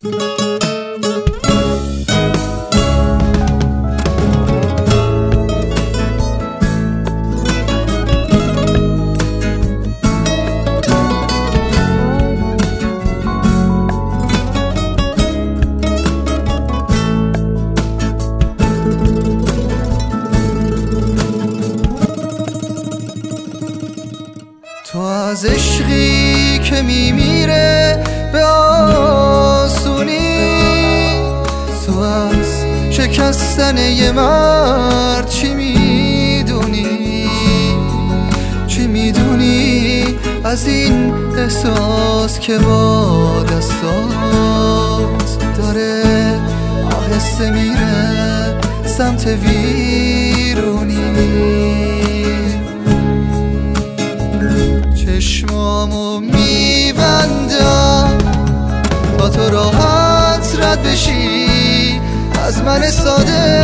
تو از عشقی که میمیره به آسونی، تو از شکستن یه مرد چی میدونی؟ چی میدونی از این احساس که با دستات داره آهسته میره سمت ویرونی؟ چشمامو میبندم تا تو راحت رد بشی از من ساده،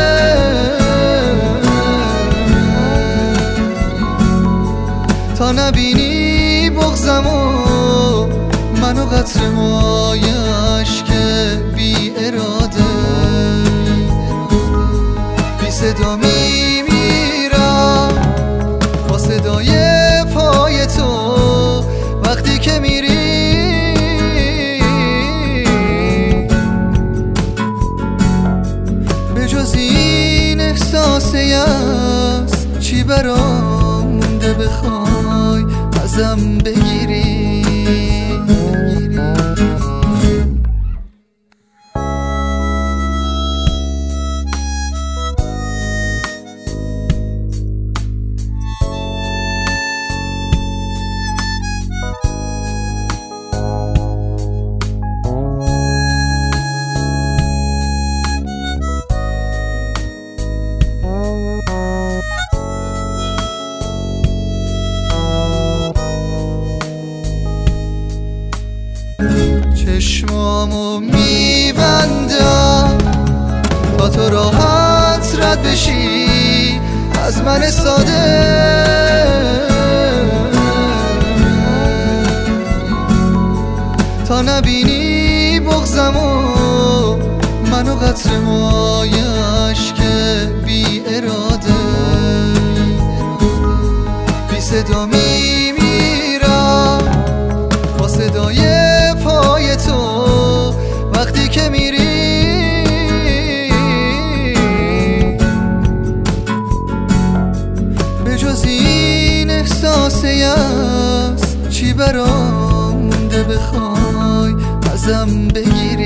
تا نبینی بغضمو منو قطره مایش که بی اراده بی صدا میمیرم با صدای پای تو وقتی که میری. به جز این احساس یأس چی برام مونده بخوای ازم بگیری؟ چشمامو میبندم تا تو راحت رد بشی از من ساده، تا نبینی بغضمو منو قطره مایش که بی اراده بی صدا میمیرم با صدای پای تو وقتی که میری. به جز این احساس یأس چی برام مونده بخوای ازم بگیری؟